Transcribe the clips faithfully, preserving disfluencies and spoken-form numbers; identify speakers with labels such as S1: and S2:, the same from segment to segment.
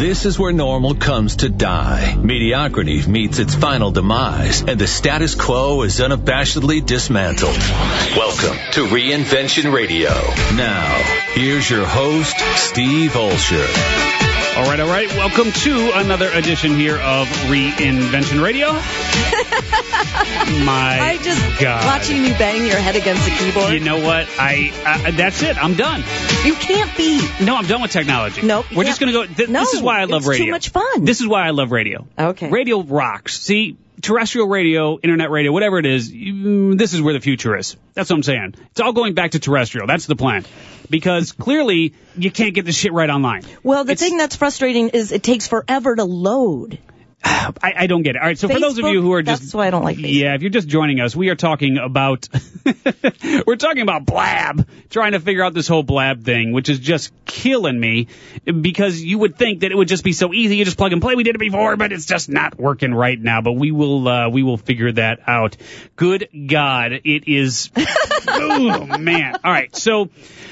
S1: This is where normal comes to die. Mediocrity meets its final demise, and the status quo is unabashedly dismantled. Welcome to Reinvention Radio. Now, here's your host, Steve Olsher.
S2: All right, all right. Welcome to another edition here of Reinvention Radio. My
S3: I just
S2: God.
S3: watching you bang your head against the keyboard.
S2: You know what? I uh, that's it. I'm done.
S3: You can't be.
S2: No, I'm done with technology.
S3: Nope.
S2: We're just going to go. Th-
S3: no,
S2: this is why I love
S3: it's
S2: radio.
S3: too much fun.
S2: This is why I love radio.
S3: Okay.
S2: Radio rocks. See, terrestrial radio, internet radio, whatever it is, you, this is where the future is. That's what I'm saying. It's all going back to terrestrial. That's the plan. Because clearly, you can't get this shit right online.
S3: Well, the
S2: It's,
S3: thing that's frustrating is it takes forever to load.
S2: I, I don't get it. All right, so
S3: Facebook,
S2: for those of you who are just...
S3: That's why I don't like Facebook.
S2: Yeah, if you're just joining us, we are talking about... we're talking about Blab, trying to figure out this whole Blab thing, which is just killing me, because you would think that it would just be so easy. You just plug and play. We did it before, but it's just not working right now. But we will uh, we will figure that out. Good God, it is... oh, man. All right, so...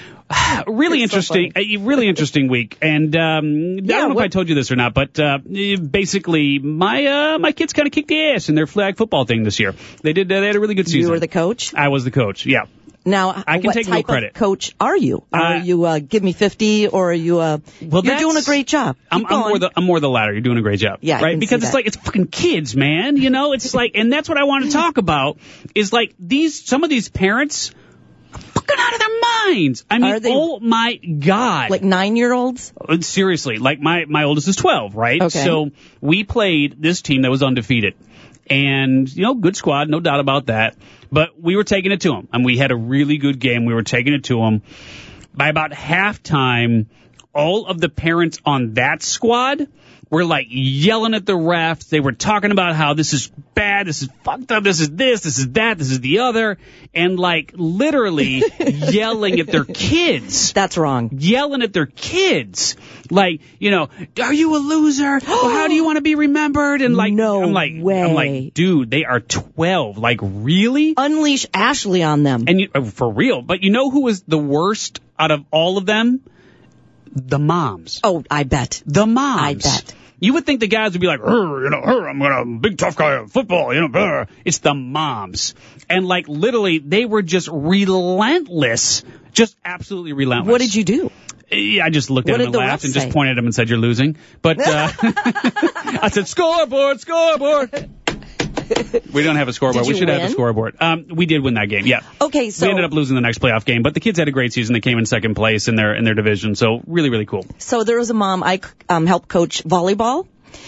S2: really
S3: It's
S2: interesting,
S3: so
S2: a really interesting week, and um,
S3: Yeah,
S2: I don't know
S3: what-
S2: if I told you this or not, but uh, basically, my uh, my kids kind of kicked the ass in their flag football thing this year. They did. Uh, they had a really good season.
S3: You were the coach?
S2: I was the coach. Yeah.
S3: Now,
S2: I can
S3: what
S2: take no
S3: type
S2: credit.
S3: of coach are you? Are
S2: Uh,
S3: you uh, give me fifty, or are you uh,
S2: Well,
S3: you're
S2: that's-
S3: doing a great job.
S2: I'm,
S3: Keep
S2: I'm
S3: going.
S2: more the I'm more the latter. You're doing a great job.
S3: Yeah, I
S2: right.
S3: can
S2: Because
S3: see
S2: it's
S3: that.
S2: like it's fucking kids, man. You know, it's like, and that's what I want to talk about. Is like these some of these parents. Fucking out of their minds. I mean,
S3: Are they-
S2: oh my God.
S3: Like nine-year-olds?
S2: Seriously, like my, my oldest is twelve, right?
S3: Okay.
S2: So we played this team that was undefeated. And, you know, good squad, no doubt about that. But we were taking it to them. And we had a really good game. We were taking it to them. By about halftime, all of the parents on that squad were like yelling at the refs. They were talking about how this is bad, this is fucked up, this is this, this is that, this is the other. And like literally yelling at their kids.
S3: That's wrong.
S2: Yelling at their kids, like, you know, are you a loser? Well, how do you want to be remembered? And like,
S3: No
S2: I'm like,
S3: way.
S2: I'm like, dude, they are twelve. Like, really?
S3: Unleash Ashley on them.
S2: And you, uh, for real. But you know who was the worst out of all of them? The moms.
S3: Oh, I bet.
S2: The moms.
S3: I bet.
S2: You would think the guys would be like, "Hur, you know, hur, I'm gonna, I'm a big tough guy at football, you know. Hur." It's the moms. And like literally, they were just relentless. Just absolutely relentless.
S3: What did you do?
S2: Yeah, I just looked at
S3: What
S2: him
S3: did
S2: and
S3: the
S2: laughed
S3: refs
S2: and just
S3: say?
S2: pointed at him and said, "You're losing." But uh, I said, "Scoreboard, scoreboard." We don't have a scoreboard.
S3: Did
S2: We
S3: you
S2: should have a
S3: win?
S2: scoreboard. Um, we did win that game. Yeah.
S3: Okay, so
S2: we ended up losing the next playoff game, but the kids had a great season. They came in second place in their in their division, so really, really cool.
S3: So there was a mom, I um, helped coach volleyball,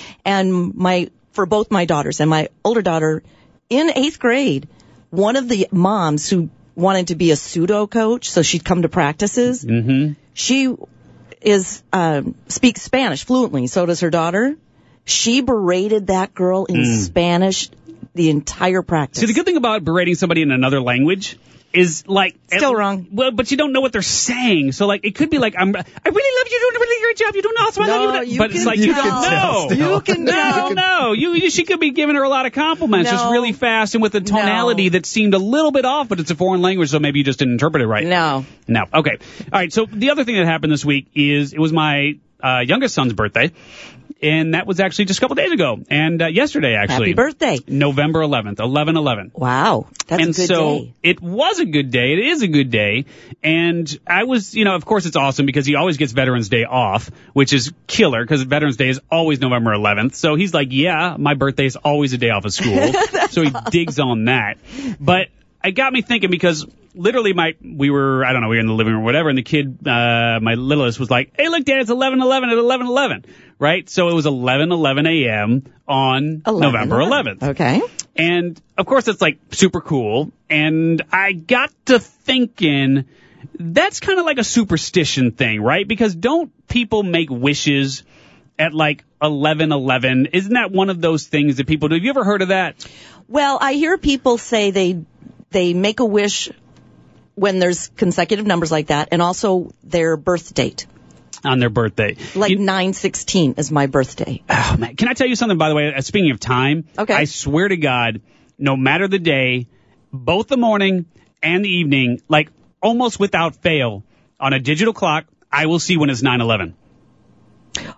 S3: and my for both my daughters, and my older daughter, in eighth grade, one of the moms who wanted to be a pseudo coach, so she'd come to practices,
S2: Mm-hmm.
S3: she is um, speaks Spanish fluently, so does her daughter. She berated that girl in
S2: Mm.
S3: Spanish the entire practice.
S2: See, the good thing about berating somebody in another language is like
S3: Still
S2: at-
S3: wrong.
S2: Well, but you don't know what they're saying, so like it could be like, "I'm, I really love you, you're doing a really great job, you're doing awesome, I
S3: No,
S2: love you."
S3: you
S2: But it's
S3: can
S2: like
S3: tell.
S2: you can
S3: No.
S2: know.
S3: You can
S2: no,
S3: tell.
S2: no. You, you she could be giving her a lot of compliments, just
S3: No.
S2: really fast and with a tonality
S3: No.
S2: that seemed a little bit off, but it's a foreign language, so maybe you just didn't interpret it right.
S3: No.
S2: No. Okay. All right. So the other thing that happened this week is it was my uh, youngest son's birthday. And that was actually just a couple days ago. And uh, yesterday, actually.
S3: Happy birthday.
S2: November eleventh, eleven eleven.
S3: Wow. That's
S2: and
S3: a good
S2: so
S3: day.
S2: it was a good day. It is a good day. And I was, you know, of course it's awesome because he always gets Veterans Day off, which is killer because Veterans Day is always November eleventh. So he's like, yeah, my birthday is always a day off of school. So he digs on that. But it got me thinking because literally my, we were, I don't know, we were in the living room or whatever, and the kid, uh, my littlest was like, hey, look, Dad, it's eleven eleven at eleven eleven, right? So it was eleven eleven a.m. on November eleventh.
S3: Okay.
S2: And of course, it's like super cool. And I got to thinking, that's kind of like a superstition thing, right? Because don't people make wishes at like eleven eleven? Isn't that one of those things that people do? Have you ever heard of that?
S3: Well, I hear people say they they make a wish when there's consecutive numbers like that, and also their birth date.
S2: On their birthday.
S3: Like
S2: You-
S3: nine sixteen is my birthday.
S2: Oh, man. Can I tell you something, by the way? Uh, Speaking of time,
S3: Okay.
S2: I swear to God, no matter the day, both the morning and the evening, like almost without fail, on a digital clock, I will see when it's nine eleven.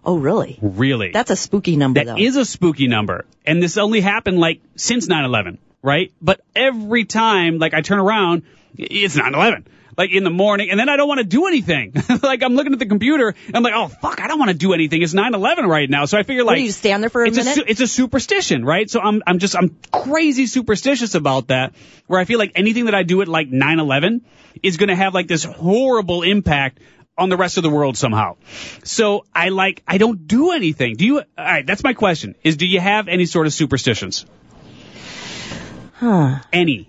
S3: Oh, really?
S2: Really.
S3: That's a spooky number,
S2: That
S3: though.
S2: is a spooky number. And this only happened, like, since nine eleven, right? But every time, like, I turn around, it's nine eleven. Like, in the morning, and then I don't want to do anything. Like, I'm looking at the computer, and I'm like, oh, fuck, I don't want to do anything. It's nine eleven right now. So I figure, like...
S3: What, do you stand there for a
S2: it's
S3: minute?
S2: A, su- it's a superstition, right? So I'm I'm just, I'm crazy superstitious about that, where I feel like anything that I do at, like, nine eleven is going to have, like, this horrible impact on the rest of the world somehow. So I, like, I don't do anything. Do you... All right, that's my question, is do you have any sort of superstitions?
S3: Huh.
S2: Any?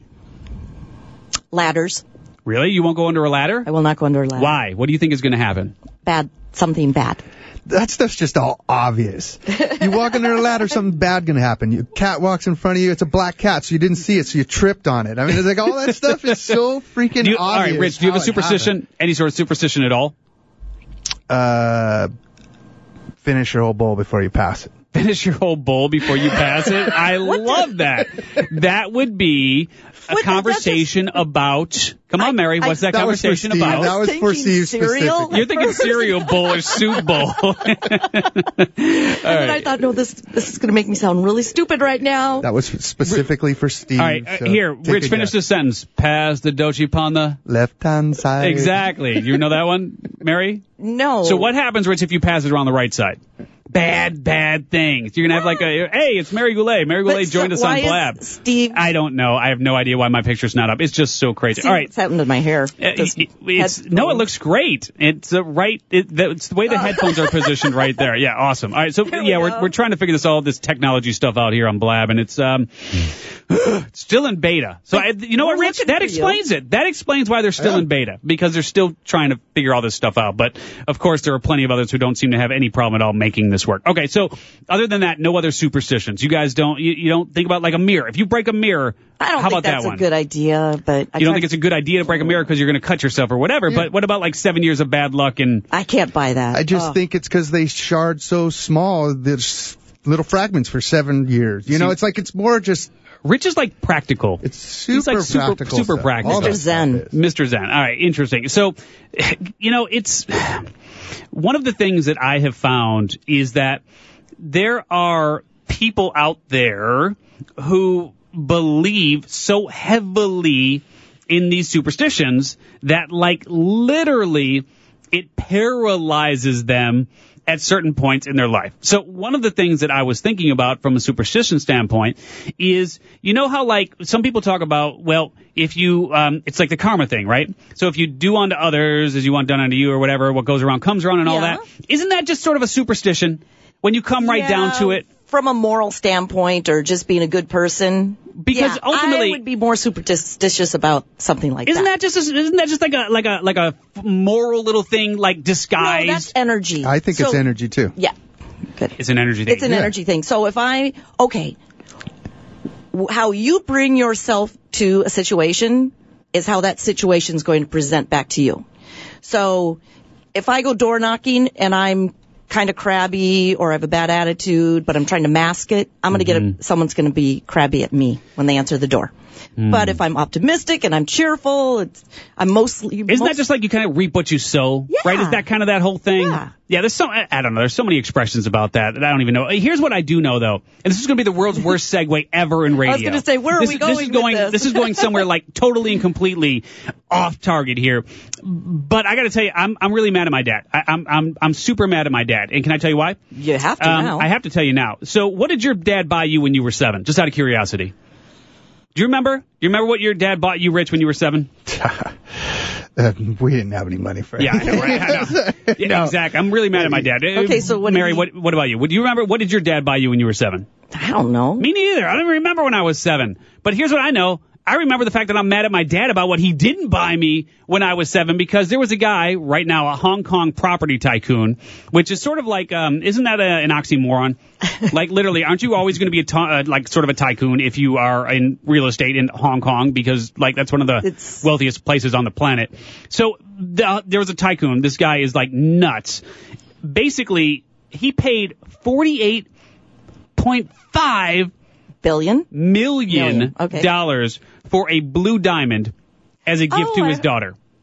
S3: Ladders.
S2: Really? You won't go under a ladder?
S3: I will not go under a ladder.
S2: Why? What do you think is going to happen?
S3: Bad. Something bad.
S4: That stuff's just all obvious. You walk under a ladder, something bad gonna happen. Your cat walks in front of you, it's a black cat, so you didn't see it, so you tripped on it. I mean, it's like all that stuff is so freaking
S2: Do you,
S4: obvious.
S2: all right, Rich, do you have a superstition? Any sort of superstition at all?
S4: Uh, finish your whole bowl before you pass it.
S2: Finish your whole bowl before you pass it? I love that. That would be a
S3: What,
S2: conversation about... Come on, Mary, what's that,
S4: that
S2: conversation
S4: was for Steve.
S2: about?
S4: That was for
S3: Thinking
S4: Steve
S3: cereal?
S4: specifically.
S2: You're thinking cereal bowl or soup bowl. All
S3: And then I thought, no, this this is going to make me sound really stupid right now.
S4: That was specifically for Steve.
S2: All right, uh,
S4: so
S2: here,
S4: take
S2: Rich,
S4: a
S2: finish
S4: guess.
S2: this sentence. Pass the dochi upon the...
S4: Left-hand side.
S2: Exactly. You know that one, Mary?
S3: No.
S2: So what happens, Rich, if you pass it around the right side? Bad, bad things. You're going to have like a, hey, it's Mary Goulet. Mary Goulet
S3: But
S2: joined
S3: so
S2: us on
S3: why is
S2: Blab.
S3: Steve...
S2: I don't know. I have no idea why my picture's not up. It's just so crazy.
S3: See
S2: All right.
S3: what's happened to my hair.
S2: Uh,
S3: Just
S2: it- it's,
S3: head-
S2: no, it looks great. It's the right. It, the, it's the way the headphones are positioned right there. Yeah, awesome. All right, so
S3: There we
S2: yeah, we're
S3: go.
S2: we're trying to figure this all this technology stuff out here on Blab, and it's um it's still in beta. So I, you know what,
S3: We're
S2: Rich?
S3: looking
S2: That
S3: for you.
S2: explains it. That explains why they're still
S4: Yeah.
S2: in beta, because they're still trying to figure all this stuff out. But of course, there are plenty of others who don't seem to have any problem at all making this work. Okay, so other than that, no other superstitions. You guys don't you, you don't think about like a mirror. If you break a mirror,
S3: I don't
S2: how
S3: think
S2: about
S3: that's
S2: that
S3: a
S2: one?
S3: good idea, but I
S2: You don't
S3: tried-
S2: think it's a good idea to break a mirror because you're going to cut yourself or whatever, but what about like seven years of bad luck and...
S3: I can't buy that.
S4: I just
S3: Oh.
S4: think it's because they shard so small. There's little fragments for seven years. You know,
S2: See-
S4: it's like it's more just...
S2: Rich is like practical.
S4: It's super
S2: He's like super,
S4: practical
S2: super
S4: stuff.
S2: practical.
S4: All that
S3: Mister Zen.
S4: stuff is.
S2: Mister Zen. All right, interesting. So, you know, it's one of the things that I have found is that there are people out there who believe so heavily in these superstitions that, like, literally it paralyzes them at certain points in their life. So one of the things that I was thinking about from a superstition standpoint is, you know how like some people talk about, well, if you, um, it's like the karma thing, right? So if you do unto others as you want done unto you or whatever, what goes around comes around and all
S3: Yeah.
S2: that. Isn't that just sort of a superstition when you come right down
S3: Yeah,
S2: to it?
S3: From a moral standpoint or just being a good person.
S2: Because
S3: yeah,
S2: ultimately-
S3: I would be more superstitious about something like
S2: Isn't
S3: that.
S2: that just a, isn't that just like a like a like a moral little thing like
S3: No,
S2: disguised?
S3: that's energy.
S4: I think
S3: So-
S4: it's energy, too.
S3: Yeah. Good.
S2: It's an energy thing.
S3: It's an
S4: Yeah.
S3: energy thing. So if I, okay, w- how you bring yourself to a situation is how that situation is going to present back to you. So if I go door knocking and I'm kind of crabby or I have a bad attitude, but I'm trying to mask it, I'm going to
S2: Mm-hmm.
S3: get a, someone's going to be crabby at me when they answer the door.
S2: Mm.
S3: But if I'm optimistic and I'm cheerful, it's, I'm mostly.
S2: Isn't
S3: most,
S2: that just like you kind of reap what you sow?
S3: Yeah.
S2: Right? Is that kind of that whole thing?
S3: Yeah.
S2: Yeah, there's so, I I don't know, there's so many expressions about that that I don't even know. Here's what I do know, though, and this is going to be the world's worst segue ever in radio.
S3: I was going to say, where are
S2: this,
S3: we
S2: is-
S3: going
S2: this is
S3: with
S2: going
S3: this?
S2: This is going somewhere like totally and completely off target here. But I got to tell you, I'm I'm really mad at my dad. I, I'm I'm I'm super mad at my dad, and can I tell you why?
S3: You have to
S2: Um,
S3: now.
S2: I have to tell you now. So, what did your dad buy you when you were seven? Just out of curiosity. Do you remember? Do you remember what your dad bought you, Rich, when you were seven?
S4: Uh, we didn't have any money for it.
S2: Yeah, I know, right? I know. Yeah,
S4: No.
S2: Exactly. I'm really mad at my dad.
S3: Okay, so what did
S2: Mary,
S3: he-
S2: what what about you? Would you remember? What did your dad buy you when you were seven?
S3: I don't know.
S2: Me neither. I don't even remember when I was seven. But here's what I know. I remember the fact that I'm mad at my dad about what he didn't buy me when I was seven, because there was a guy right now, a Hong Kong property tycoon, which is sort of like, um, isn't that a, an oxymoron? Like literally, aren't you always going to be a ty- uh, like sort of a tycoon if you are in real estate in Hong Kong, because like that's one of the
S3: It's-
S2: wealthiest places on the planet. So the, there was a tycoon. This guy is like nuts. Basically, he paid forty-eight point five
S3: Billion?
S2: million
S3: Million, okay.
S2: dollars for a blue diamond as a gift
S3: Oh,
S2: to
S3: I-
S2: his daughter.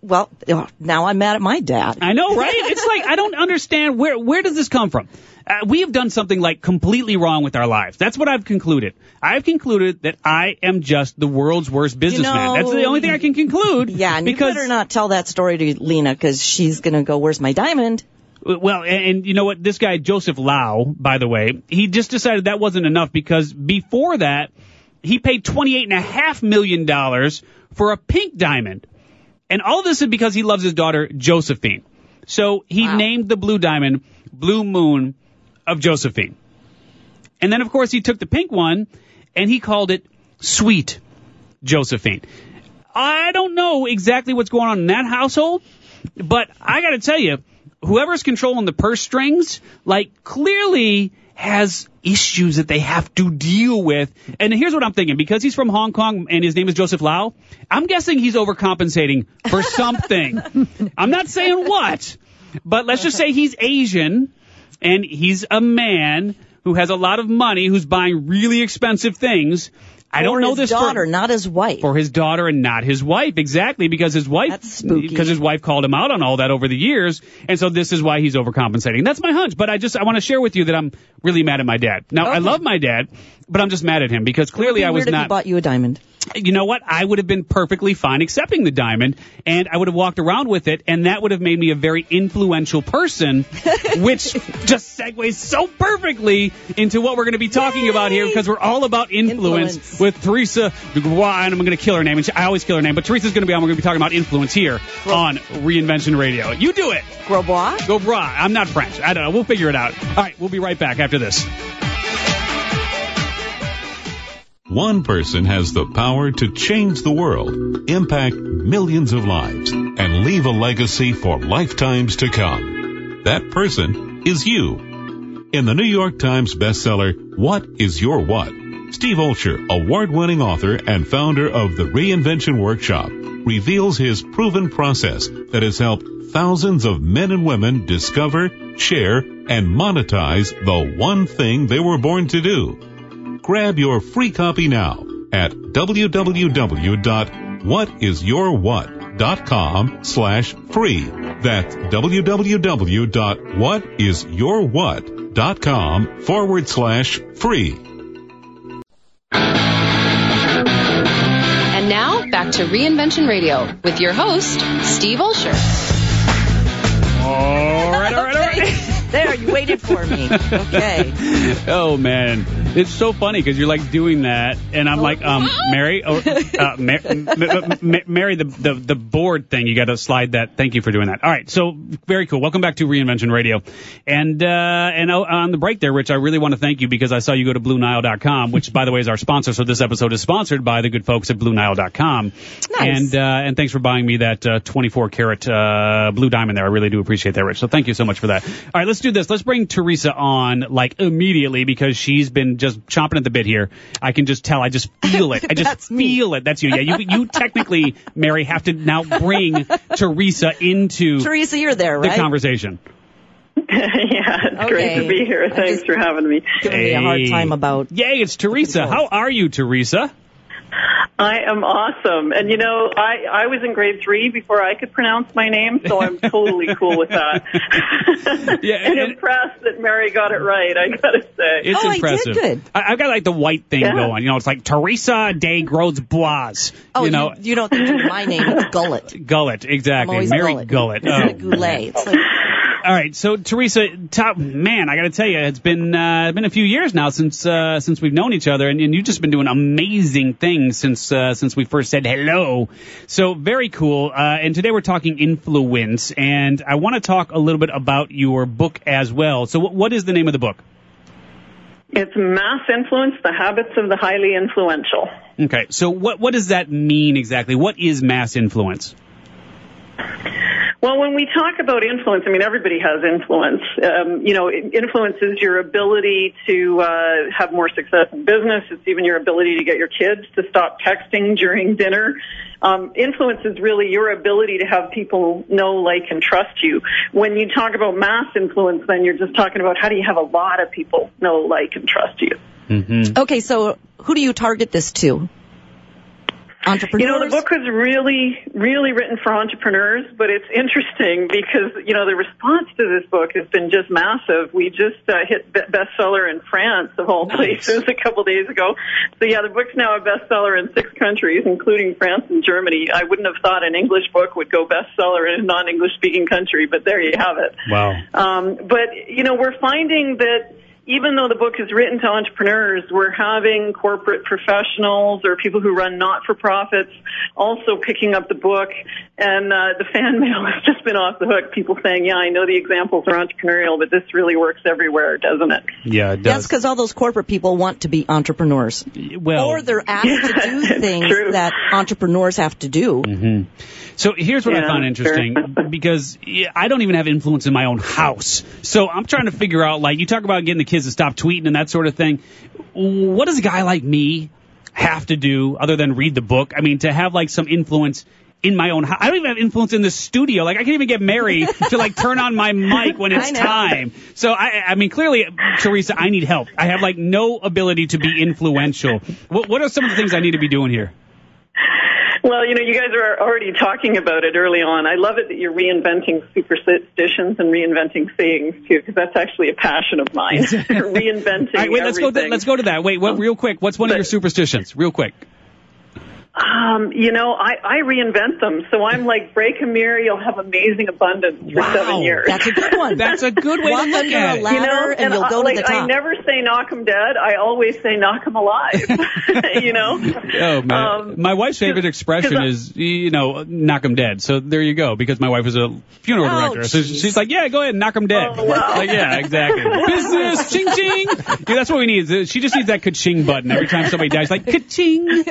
S3: well, now I'm mad at my dad.
S2: I know, right? It's like, I don't understand, where where does this come from? Uh, we have done something like completely wrong with our lives. That's what I've concluded. I've concluded that I am just the world's worst businessman.
S3: You know,
S2: That's the only thing I can conclude.
S3: Yeah, and
S2: because,
S3: you better not tell that story to Lena, because she's going to go, where's my diamond?
S2: Well, and, and you know what? This guy, Joseph Lau, by the way, he just decided that wasn't enough, because before that, he paid twenty-eight point five million dollars for a pink diamond. And all this is because he loves his daughter, Josephine. So he
S3: Wow.
S2: named the blue diamond Blue Moon of Josephine. And then, of course, he took the pink one and he called it Sweet Josephine. I don't know exactly what's going on in that household, but I got to tell you, whoever's controlling the purse strings, like, clearly has issues that they have to deal with. And here's what I'm thinking. Because he's from Hong Kong and his name is Joseph Lau, I'm guessing he's overcompensating for something. I'm not saying what, but let's just say he's Asian and he's a man who has a lot of money, who's buying really expensive things. I don't
S3: for
S2: know
S3: his
S2: this
S3: daughter,
S2: for,
S3: not his wife.
S2: for his daughter and not his wife. Exactly, because his wife,
S3: That's spooky.
S2: because his wife called him out on all that over the years, and so this is why he's overcompensating. That's my hunch, but I just I want to share with you that I'm really mad at my dad. Now, I
S3: Okay.
S2: love my dad, but I'm just mad at him because clearly
S3: It would be
S2: I was
S3: weird if he
S2: not.
S3: bought you a diamond.
S2: You know what? I would have been perfectly fine accepting the diamond, and I would have walked around with it, and that would have made me a very influential person, which just segues so perfectly into what we're going to be talking
S3: Yay!
S2: about here, because we're all about influence,
S3: Influence.
S2: with Teresa Dubois, and I'm going to kill her name, and she, I always kill her name, but Teresa's going to be on. We're going to be talking about influence here on Reinvention Radio. You do it.
S3: Grobois?
S2: Go bra. I'm not French. I don't know. We'll figure it out. All right, we'll be right back after this.
S5: One person has the power to change the world, impact millions of lives, and leave a legacy for lifetimes to come. That person is you. In the New York Times bestseller, What is Your What? Steve Olsher, award-winning author and founder of the Reinvention Workshop, reveals his proven process that has helped thousands of men and women discover, share, and monetize the one thing they were born to do. Grab your free copy now at w w w dot what is your what dot com slash free. That's w w w dot what is your what dot com forward slash free.
S6: And now, back to Reinvention Radio with your host, Steve Olsher.
S2: All right, all right, all right.
S3: There, you waited for me. Okay.
S2: Oh, man. It's so funny because you're like doing that, and I'm like, um, Mary, or, uh, Mary, Mary, the, the the board thing. You got to slide that. Thank you for doing that. All right, so very cool. Welcome back to Reinvention Radio, and uh, and on the break there, Rich, I really want to thank you because I saw you go to Blue Nile dot com, which, by the way, is our sponsor. So this episode is sponsored by the good folks at Blue Nile dot com.
S3: Nice.
S2: And uh, and thanks for buying me that uh, twenty-four karat uh, blue diamond there. I really do appreciate that, Rich. So thank you so much for that. All right, let's do this. Let's bring Teresa on like immediately because she's been just chomping at the bit here. I can just tell. I just feel it. I just
S3: That's me.
S2: feel it. That's you. Yeah, you you technically, Mary, have to now bring Teresa into
S3: Teresa, you're there,
S2: the
S3: right?
S2: conversation.
S7: Yeah, it's
S3: Okay.
S7: great to be here.
S3: I'm
S7: Thanks
S3: just
S7: for having me.
S3: Giving me a hard time about.
S2: Yay, it's Teresa. How are you, Teresa?
S7: I am awesome. And, you know, I, I was in grade three before I could pronounce my name, so I'm totally cool with that.
S2: Yeah,
S7: and
S2: and-
S7: impressed that Mary got it right, I got to say.
S2: It's
S3: Oh, I did
S2: impressive.
S3: good.
S2: I, I've got like the white thing
S7: Yeah.
S2: going. You know, it's like Teresa de Grosbois.
S3: Oh,
S2: you know,
S3: you, you don't think it's my name. It's Gullet.
S2: Gullet,
S3: I'm
S2: exactly.
S3: always
S2: Mary
S3: Gullet.
S2: Gullet.
S3: Instead
S2: Oh.
S3: of Goulet. It's like,
S2: All right, so Teresa, top, man, I got to tell you, it's been uh, been a few years now since uh, since we've known each other, and, and you've just been doing amazing things since uh, since we first said hello. So very cool. Uh, and today we're talking influence, and I want to talk a little bit about your book as well. So what, what is the name of the book?
S7: It's Mass Influence, the Habits of the Highly Influential.
S2: Okay, so what what does that mean exactly? What is mass influence?
S7: Well, when we talk about influence, I mean, everybody has influence. Um, you know, influence is your ability to uh, have more success in business. It's even your ability to get your kids to stop texting during dinner. Um, influence is really your ability to have people know, like, and trust you. When you talk about mass influence, then you're just talking about how do you have a lot of people know, like, and trust you.
S2: Mm-hmm.
S3: okay, so who do you target this to? entrepreneurs?
S7: You know, the book was really, really written for entrepreneurs, but it's interesting because, you know, the response to this book has been just massive. We just uh, hit bestseller in France, of all
S2: Nice.
S7: places, a couple days ago. So, yeah, the book's now a bestseller in six countries, including France and Germany. I wouldn't have thought an English book would go bestseller in a non-English speaking country, but there you have it.
S2: Wow.
S7: Um, but, you know, we're finding that even though the book is written to entrepreneurs, we're having corporate professionals or people who run not-for-profits also picking up the book. And uh, the fan mail has just been off the hook. People saying, yeah, I know the examples are entrepreneurial, but this really works everywhere, doesn't it?
S2: Yeah, it
S3: That's
S2: does.
S3: because all those corporate people want to be entrepreneurs.
S2: Well,
S3: Or they're asked to do
S7: it's
S3: things
S7: true.
S3: that entrepreneurs have to do.
S2: Mm-hmm. So here's what I
S7: Yeah,
S2: found interesting,
S7: sure.
S2: because yeah, I don't even have influence in my own house. So I'm trying to figure out, like, you talk about getting the kids to stop tweeting and that sort of thing. What does a guy like me have to do other than read the book? I mean, to have, like, some influence in my own house. I don't even have influence in the studio. Like, I can't even get Mary to, like, turn on my mic when it's
S3: I know.
S2: time. So, I, I mean, clearly, Teresa, I need help. I have, like, no ability to be influential. What, what are some of the things I need to be doing here?
S7: Well, you know, you guys are already talking about it early on. I love it that you're reinventing superstitions and reinventing sayings, too, because that's actually a passion of mine. Reinventing
S2: All right, wait, let's go, to,
S7: everything.
S2: let's go to that. Wait, what, real quick, what's one of
S7: But-
S2: your superstitions? Real quick.
S7: Um, you know, I, I reinvent them. So I'm like, break a mirror, you'll have amazing abundance for
S2: Wow.
S7: seven years.
S3: That's a good one.
S2: That's a good way
S3: Walk
S2: to look
S3: under
S2: at
S3: a
S2: it.
S3: ladder
S7: You know,
S3: and you'll
S7: I,
S3: go
S7: like,
S3: to the top.
S7: I never say knock 'em dead. I always say knock 'em alive. you know?
S2: Oh, man.
S7: Um,
S2: my wife's favorite expression
S7: I-
S2: is, you know, knock 'em dead. So there you go, because my wife is a funeral
S3: Oh,
S2: director. So
S3: jeez.
S2: she's like, yeah, go ahead and knock 'em dead.
S7: Oh, wow.
S2: Like, yeah, exactly. Business, ching, ching. Yeah, that's what we need. She just needs that ka-ching button every time somebody dies. Like, ka-ching.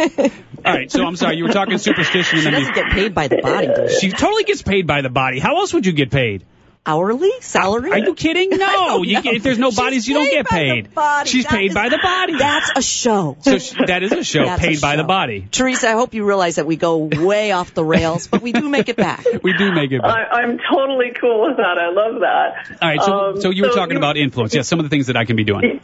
S2: All right, so I'm sorry. You were talking superstition.
S3: She
S2: And then
S3: doesn't get paid by the body, does she?
S2: she totally gets paid by the body. How else would you get paid?
S3: Hourly? Salary?
S2: Are you kidding? No. You, if there's no bodies, you don't
S3: She's
S2: get
S3: by the
S2: paid.
S3: body.
S2: She's
S3: That
S2: paid
S3: is-
S2: by the body.
S3: That's a show.
S2: So sh- that is a show,
S3: That's a
S2: paid by the
S3: show.
S2: body.
S3: Teresa, I hope you realize that we go way off the rails, but we do make it back.
S2: We do make it.
S7: I, I'm totally cool with that. I love that.
S2: All right, so,
S7: Um,
S2: so you were talking about influence. Yeah, some of the things that I can be doing.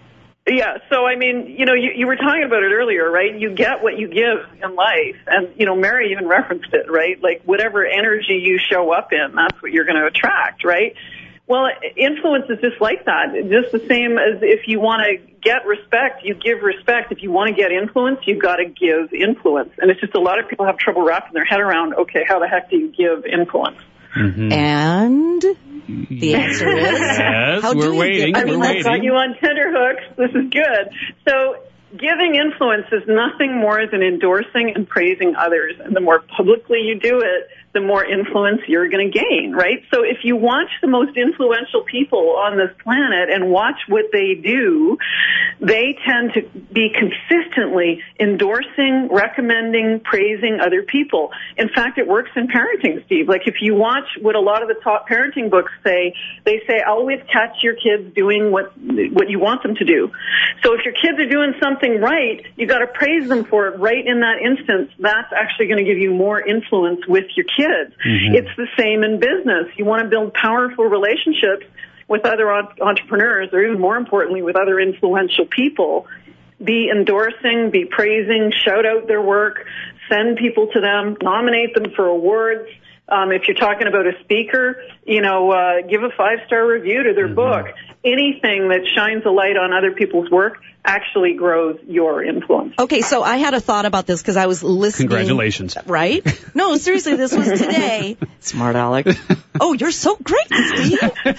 S7: Yeah, so I mean, you know, you, you were talking about it earlier, right? You get what you give in life. And, you know, Mary even referenced it, right? Like, whatever energy you show up in, that's what you're going to attract, right? Well, influence is just like that. Just the same as if you want to get respect, you give respect. If you want to get influence, you've got to give influence. And it's just a lot of people have trouble wrapping their head around, okay, how the heck do you give influence?
S2: Mm-hmm.
S3: And the answer is,
S2: Yes,
S3: how do
S2: we're
S3: you
S2: waiting.
S3: get
S7: I mean,
S2: We're
S7: I've got
S2: waiting.
S7: you on tenterhooks. This is good. So giving influence is nothing more than endorsing and praising others. And the more publicly you do it, the more influence you're going to gain, right? So if you watch the most influential people on this planet and watch what they do, they tend to be consistently endorsing, recommending, praising other people. In fact, it works in parenting, Steve. Like if you watch what a lot of the top parenting books say, they say always catch your kids doing what what you want them to do. So if your kids are doing something right, you got to praise them for it right in that instance. That's actually going to give you more influence with your kids.
S2: Mm-hmm.
S7: It's the same in business. You want to build powerful relationships with other en- entrepreneurs, or even more importantly, with other influential people. Be endorsing, be praising, shout out their work, send people to them, nominate them for awards. Um, if you're talking about a speaker, you know, uh, give a five-star review to their
S2: Mm-hmm.
S7: book. Anything that shines a light on other people's work actually grows your influence.
S3: okay, so I had a thought about this because I was listening.
S2: Congratulations.
S3: Right? No, seriously, this was today. Smart Alec. Oh, you're so great, Steve.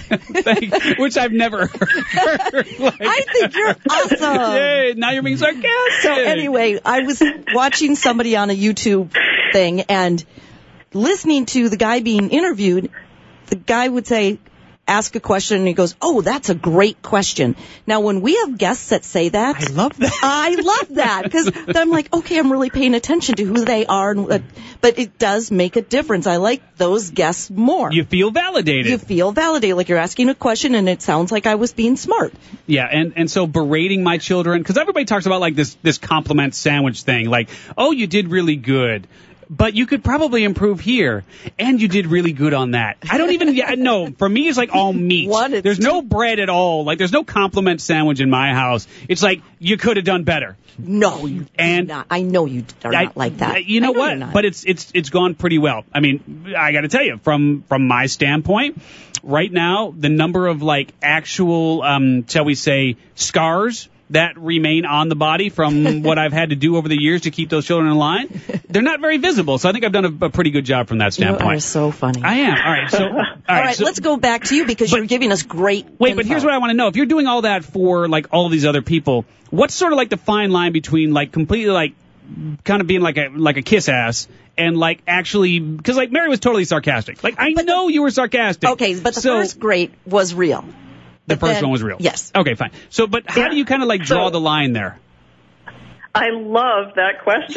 S2: Thank- which I've never heard. Like,
S3: I think you're awesome.
S2: Yay, now you're being sarcastic.
S3: So anyway, I was watching somebody on a YouTube thing and listening to the guy being interviewed. The guy would say, ask a question, and he goes, oh, that's a great question. Now, when we have guests that say that,
S2: I love that.
S3: I love that because I'm like, okay, I'm really paying attention to who they are, and, uh, but it does make a difference. I like those guests more.
S2: You feel validated.
S3: You feel validated, like you're asking a question, and it sounds like I was being smart.
S2: Yeah, and, and so berating my children, because everybody talks about like this, this compliment sandwich thing, like, oh, you did really good. but you could probably improve here, and you did really good on that. I don't even yeah, no. For me, it's like all meat.
S3: What? It's
S2: There's no bread at all. Like there's no compliment sandwich in my house. It's like you could have done better.
S3: No, you
S2: And
S3: not. I know you are
S2: I-
S3: not like that.
S2: You know,
S3: I know
S2: what?
S3: you're not.
S2: But it's it's it's gone pretty well. I mean, I got to tell you, from from my standpoint, right now, the number of like actual, um, shall we say, scars that remain on the body from what I've had to do over the years to keep those children in line, they're not very visible. So I think I've done a, a pretty good job from that
S3: you
S2: standpoint.
S3: are so funny.
S2: I am. All right. So all right.
S3: All right,
S2: so,
S3: let's go back to you because
S2: But-
S3: you're giving us great.
S2: Wait,
S3: info.
S2: but here's what I want to know. If you're doing all that for like all of these other people, what's sort of like the fine line between like completely like kind of being like a like a kiss ass and like actually, because like Mary was totally sarcastic. Like I
S3: But
S2: know you were sarcastic.
S3: Okay, but the
S2: so,
S3: first grade was real.
S2: the
S3: but
S2: first
S3: then-
S2: one was real.
S3: yes.
S2: Okay, fine. So, but how
S7: Yeah.
S2: do you kind of like draw
S7: So-
S2: the line there?
S7: I love that question.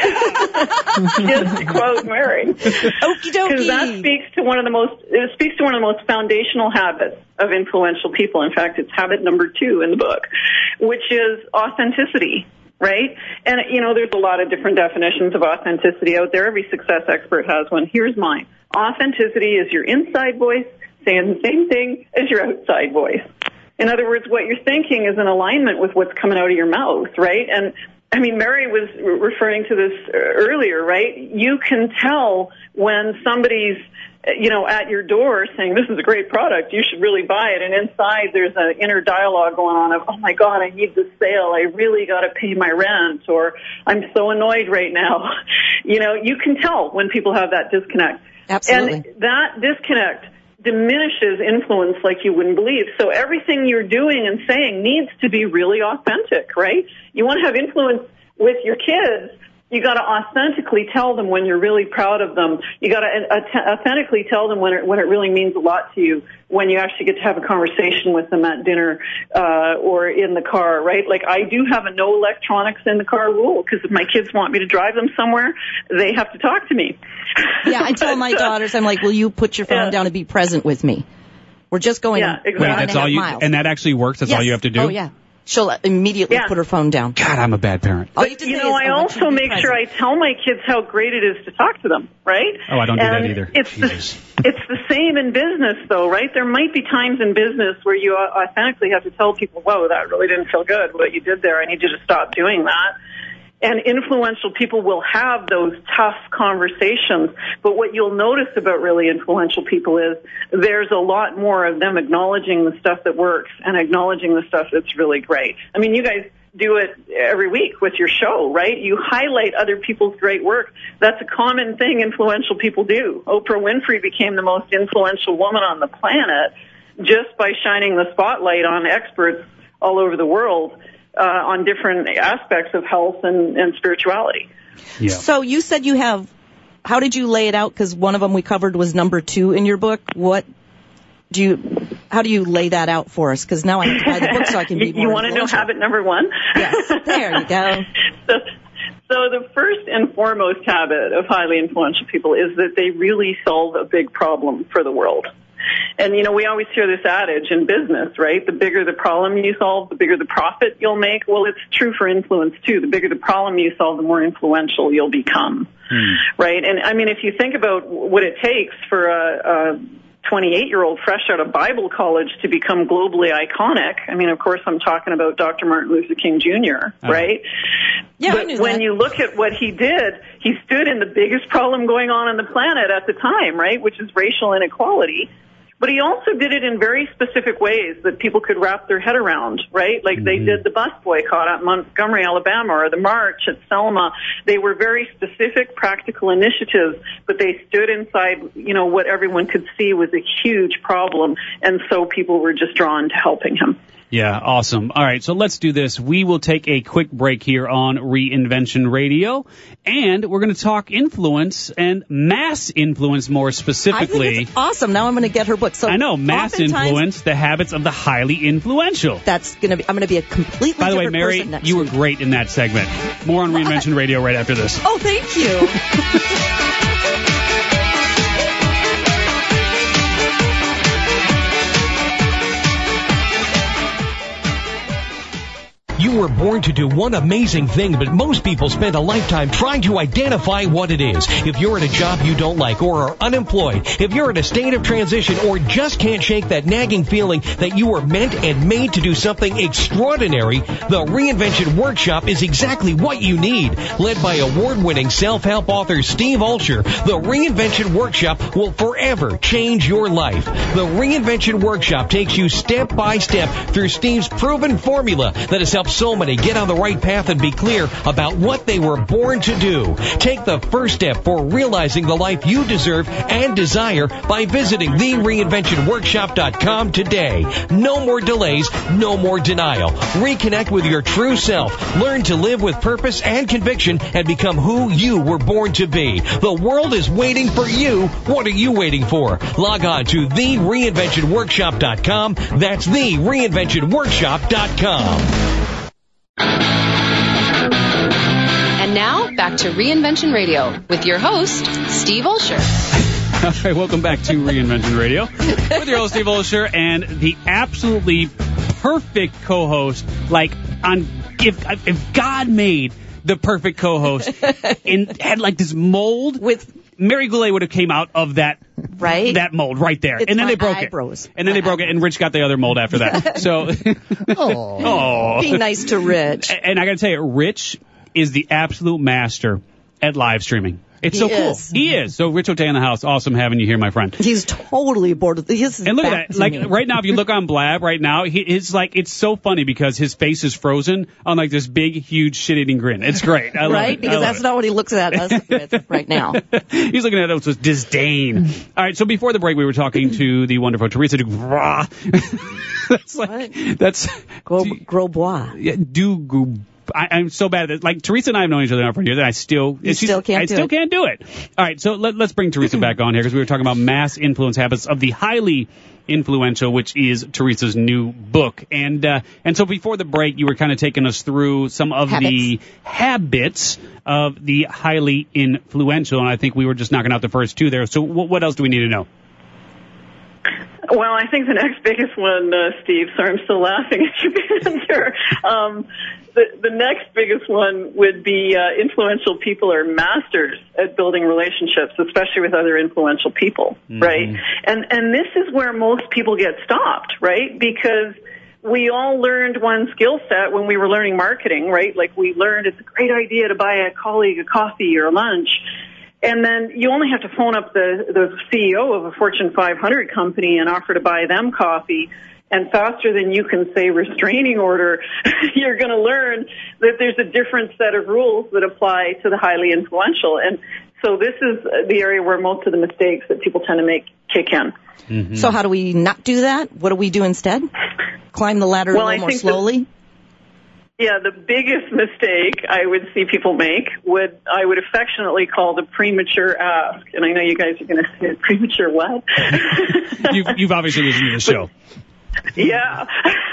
S7: Just to quote Mary.
S3: Okie
S7: Because that
S3: dokie.
S7: speaks to one of the most it speaks to one of the most foundational habits of influential people. In fact, it's habit number two in the book, which is authenticity. Right? And, you know, there's a lot of different definitions of authenticity out there. Every success expert has one. Here's mine. Authenticity is your inside voice saying the same thing as your outside voice. In other words, what you're thinking is in alignment with what's coming out of your mouth, right? And, I mean, Mary was referring to this earlier, right? You can tell when somebody's, you know, at your door saying, this is a great product, you should really buy it. And inside there's an inner dialogue going on of, oh my God, I need this sale. I really got to pay my rent, or I'm so annoyed right now. You know, you can tell when people have that disconnect.
S3: Absolutely.
S7: And that disconnect diminishes influence like you wouldn't believe. So everything you're doing and saying needs to be really authentic, right? You want to have influence with your kids, you got to authentically tell them when you're really proud of them. You got to authentically tell them when it, when it really means a lot to you, when you actually get to have a conversation with them at dinner uh, or in the car, right? Like I do have a no electronics in the car rule because if my kids want me to drive them somewhere, they have to talk to me.
S3: Yeah, I tell my
S7: But, uh,
S3: daughters, I'm like, will you put your phone
S7: Yeah.
S3: down and be present with me? We're just going
S7: Yeah,
S3: one
S7: exactly.
S2: Wait,
S3: and a
S2: that's all
S3: half
S2: you,
S3: miles.
S2: and that actually works. That's all
S3: Yes.
S2: you have to do.
S3: Oh, yeah. She'll immediately
S7: Yeah.
S3: put her phone down.
S2: God, I'm a bad parent.
S3: All
S7: But,
S3: have to
S7: you
S3: say
S7: know,
S3: is,
S7: I
S3: want you
S7: also
S3: to be
S7: make sure I
S3: present.
S7: tell my kids how great it is to talk to them, right?
S2: Oh, I don't do that
S7: And
S2: either.
S7: It's the,
S2: Jesus.
S7: it's the same in business, though, right? There might be times in business where you authentically have to tell people, whoa, that really didn't feel good, what you did there. I need you to stop doing that. And influential people will have those tough conversations. But what you'll notice about really influential people is there's a lot more of them acknowledging the stuff that works and acknowledging the stuff that's really great. I mean, you guys do it every week with your show, right? You highlight other people's great work. That's a common thing influential people do. Oprah Winfrey became the most influential woman on the planet just by shining the spotlight on experts all over the world uh, on different aspects of health and, and spirituality.
S2: Yeah.
S3: So you said you have, how did you lay it out? Because one of them we covered was number two in your book. What do you, how do you lay that out for us? Because now I have to buy the book so I can be
S7: you
S3: more
S7: you want to know
S3: influential.
S7: habit number one?
S3: Yes, there you go.
S7: so, so the first and foremost habit of highly influential people is that they really solve a big problem for the world. And, you know, we always hear this adage in business, right? The bigger the problem you solve, the bigger the profit you'll make. Well, it's true for influence, too. The bigger the problem you solve, the more influential you'll become, hmm. right? And, I mean, if you think about what it takes for a, a twenty-eight-year-old fresh out of Bible college to become globally iconic, I mean, of course, I'm talking about Doctor Martin Luther King Junior, oh. right?
S3: Yeah,
S7: but
S3: I knew
S7: when
S3: that.
S7: you look at what he did, he stood in the biggest problem going on on the planet at the time, right, which is racial inequality. But he also did it in very specific ways that people could wrap their head around, right? Like mm-hmm. they did the bus boycott at Montgomery, Alabama, or the march at Selma. They were very specific, practical initiatives, but they stood inside, you know, what everyone could see was a huge problem, and so people were just drawn to helping him.
S2: Yeah, awesome. All right, so let's do this. We will take a quick break here on Reinvention Radio, and we're going to talk influence and mass influence more specifically.
S3: I think it's awesome. Now I'm going to get her book. So
S2: I know, mass influence, the habits of the highly influential.
S3: That's going to be, I'm going to be a completely
S2: By the way,
S3: different
S2: Mary,
S3: person next
S2: you were
S3: week.
S2: great in that segment. More on
S3: What?
S2: Reinvention Radio right after this.
S3: Oh, thank you.
S5: You
S8: You were born to do one amazing thing, but most people spend a lifetime trying to identify what it is. If you're at a job you don't like or are unemployed, if you're in a state of transition or just can't shake that nagging feeling that you were meant and made to do something extraordinary, the Reinvention Workshop is exactly what you need. Led by award-winning self-help author Steve Olsher, the Reinvention Workshop will forever change your life. The Reinvention Workshop takes you step by step through Steve's proven formula that has helped so many get on the right path and be clear about what they were born to do. Take the first step for realizing the life you deserve and desire by visiting the reinvention workshop dot com today. No more delays, no more denial. Reconnect with your true self. Learn to live with purpose and conviction and become who you were born to be. The world is waiting for you. What are you waiting for? Log on to the reinvention workshop dot com. That's the reinvention workshop dot com.
S6: And now, back to Reinvention Radio with your host, Steve Olsher.
S2: All right, welcome back to Reinvention Radio with your host, Steve Olsher, and the absolutely perfect co-host, like, on if, if God made the perfect co-host and had, like, this mold with... Mary Goulet would have came out of that right that mold right there,
S3: it's
S2: and then
S3: my
S2: they broke
S3: eyebrows.
S2: it, and then my they broke eyebrows. it, and Rich got the other mold after that. So,
S3: oh, be nice to Rich.
S2: And I got to tell you, Rich is the absolute master at live streaming. It's
S3: he
S2: so cool.
S3: Is.
S2: He is. So, Rich O'Tay in the house. Awesome having you here, my friend.
S3: He's totally bored with this.
S2: And look at that. Like,
S3: me.
S2: right now, if you look on Blab right now, he, it's like, it's so funny because his face is frozen on like this big, huge shit-eating grin. It's great. I love
S3: right?
S2: It.
S3: Because that's
S2: it.
S3: not what he looks at us with right now.
S2: He's looking at us with disdain. All right. So before the break, we were talking to the wonderful Teresa Dubois. That's like, what? That's.
S3: Gros, Gros Bois.
S2: Yeah, do I, I'm so bad at it. Like, Teresa and I have known each other now for years, and I still,
S3: you still can't
S2: I
S3: do
S2: still
S3: it.
S2: can't do it. All right, so let, let's bring Teresa back on here because we were talking about mass influence habits of the highly influential, which is Teresa's new book. And uh, and so before the break, you were kind of taking us through some of
S3: habits.
S2: the habits of the highly influential, and I think we were just knocking out the first two there. So what, what else do we need to know?
S7: Well, I think the next biggest one, uh, Steve, sorry, I'm still laughing at your answer. Um, the, the next biggest one would be uh, influential people are masters at building relationships, especially with other influential people, mm-hmm. right? And and this is where most people get stopped, right? Because we all learned one skill set when we were learning marketing, right? Like we learned it's a great idea to buy a colleague a coffee or a lunch. And then you only have to phone up the, the C E O of a Fortune five hundred company and offer to buy them coffee. And faster than you can say restraining order, you're going to learn that there's a different set of rules that apply to the highly influential. And so this is the area where most of the mistakes that people tend to make kick in.
S3: Mm-hmm. So how do we not do that? What do we do instead? Climb the ladder
S7: well,
S3: a little more slowly?
S7: The- Yeah, the biggest mistake I would see people make would I would affectionately call the premature ask. And I know you guys are going to say premature what?
S2: you've, you've obviously listened to the show.
S7: But, yeah.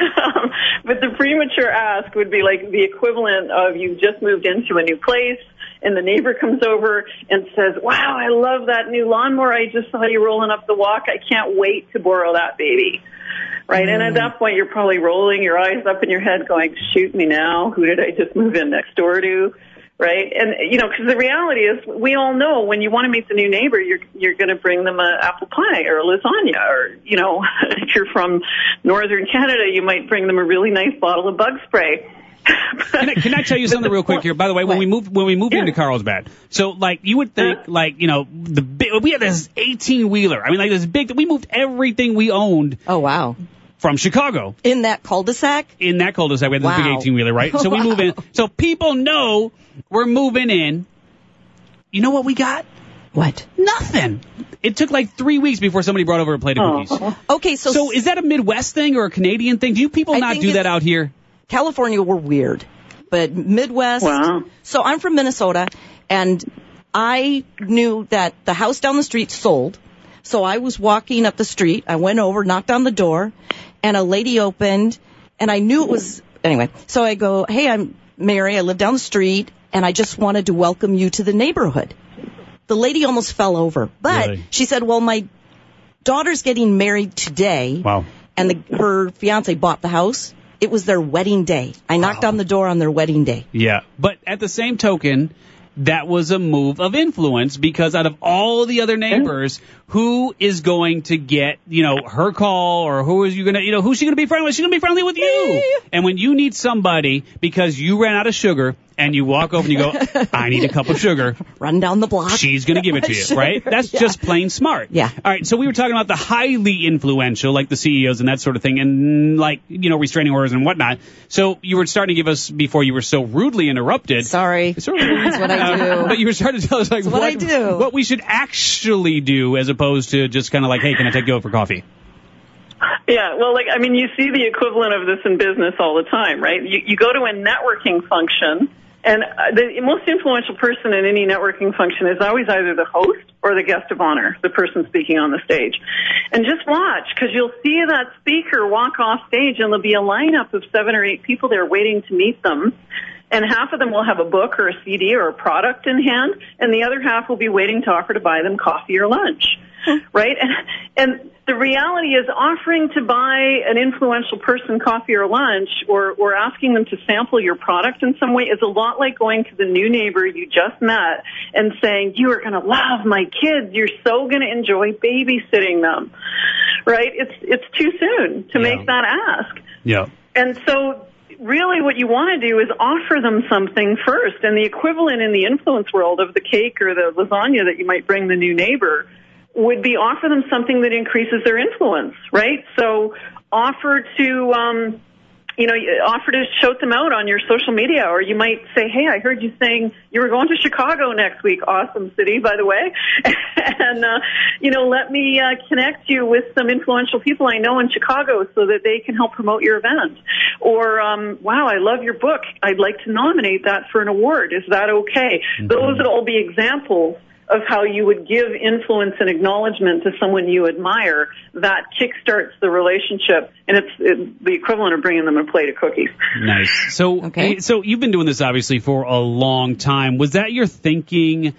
S7: But the premature ask would be like the equivalent of you just moved into a new place and the neighbor comes over and says, wow, I love that new lawnmower. I just saw you rolling up the walk. I can't wait to borrow that baby. Right, mm. and at that point, you're probably rolling your eyes up in your head going, shoot me now, who did I just move in next door to, right? And, you know, because the reality is we all know when you want to meet the new neighbor, you're you're going to bring them an apple pie or a lasagna or, you know, if you're from northern Canada, you might bring them a really nice bottle of bug spray.
S2: can, I, can I tell you something real quick here? By the way, when we moved when we moved yeah. into Carlsbad, so like you would think uh, like you know the big, we had this eighteen wheeler. I mean like this big. We moved everything we owned.
S3: Oh wow.
S2: From Chicago.
S3: In that cul-de-sac?
S2: In that cul-de-sac. We had this
S3: wow.
S2: big eighteen-wheeler, right? So
S3: wow.
S2: we move in. So people know we're moving in. You know what we got?
S3: What?
S2: Nothing. It took like three weeks before somebody brought over a plate of cookies.
S3: Oh. Okay, so...
S2: So is that a Midwest thing or a Canadian thing? Do you people
S3: I
S2: not do that out here?
S3: California, we're weird. But Midwest...
S7: Wow.
S3: So I'm from Minnesota, and I knew that the house down the street sold. So I was walking up the street. I went over, knocked on the door, and a lady opened, and I knew it was, anyway. So I go, hey, I'm Mary. I live down the street, and I just wanted to welcome you to the neighborhood. The lady almost fell over, but
S2: really?
S3: She said, well, my daughter's getting married today.
S2: Wow.
S3: And the, her fiance bought the house. it was their wedding day. I knocked
S2: Wow.
S3: on the door on their wedding day.
S2: Yeah, but at the same token, that was a move of influence because out of all the other neighbors, who is going to get, you know, her call or who is you going to, you know, who's she going to be friendly with? She's going to be friendly with you. And when you need somebody because you ran out of sugar and you walk over and you go, I need a cup of sugar.
S3: Run down the block.
S2: She's going to give it to you,
S3: Sure,
S2: right? That's
S3: yeah.
S2: just plain smart.
S3: Yeah.
S2: All right, so we were talking about the highly influential, like the C E Os and that sort of thing, and like, you know, restraining orders and whatnot. So you were starting to give us, before you were so rudely interrupted.
S3: Sorry.
S2: Sort of,
S3: That's what I do.
S2: um, but you were starting to tell us like
S3: That's what I do.
S2: what we should actually do as opposed to just kind of like, hey, can I take you out for coffee?
S7: Yeah, well, like, I mean, you see the equivalent of this in business all the time, right? You, you go to a networking function, and the most influential person in any networking function is always either the host or the guest of honor, the person speaking on the stage. And just watch, because you'll see that speaker walk off stage, and there'll be a lineup of seven or eight people there waiting to meet them. And half of them will have a book or a C D or a product in hand, and the other half will be waiting to offer to buy them coffee or lunch, right? And, and the reality is offering to buy an influential person coffee or lunch or, or asking them to sample your product in some way is a lot like going to the new neighbor you just met and saying, you are going to love my kids. You're so going to enjoy babysitting them, right? It's, it's too soon to
S2: Yeah.
S7: make that ask.
S2: Yeah.
S7: And so really what you want to do is offer them something first. And the equivalent in the influence world of the cake or the lasagna that you might bring the new neighbor would be offer them something that increases their influence, right? So offer to, um, you know, offer to shout them out on your social media, or you might say, hey, I heard you saying you were going to Chicago next week. Awesome city, by the way. and, uh, you know, let me uh, connect you with some influential people I know in Chicago so that they can help promote your event. Or, um, wow, I love your book. I'd like to nominate that for an award. Is that okay? Mm-hmm. Those would all be examples of how you would give influence and acknowledgement to someone you admire. That kickstarts the relationship, and it's it, the equivalent of bringing them a plate of cookies.
S2: Nice. So,
S3: Okay.
S2: so you've been doing this obviously for a long time. Was that your thinking?